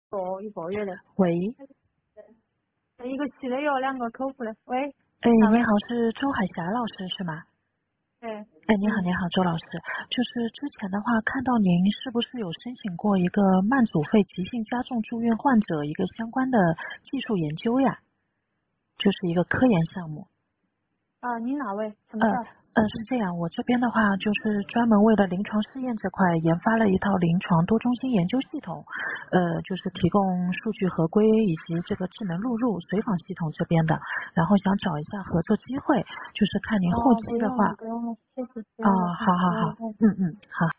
一个月的。 喂， 一个系的有2个口服的。喂， 哎， 哪位？ 你好，是周海霞老师是吗？ 对。 哎，你好，你好，周老师，就是之前的话，看到您是不是有申请过一个慢阻肺急性加重住院患者一个相关的技术研究呀？就是一个科研项目。 您哪位？什么事儿？ 是这样，我这边的话就是专门为了临床试验这块研发了一套临床多中心研究系统，就是提供数据合规以及这个智能录入随访系统这边的，然后想找一下合作机会，就是看您后期的话。 不用了，谢谢，不哦， 用了。 好好好，好。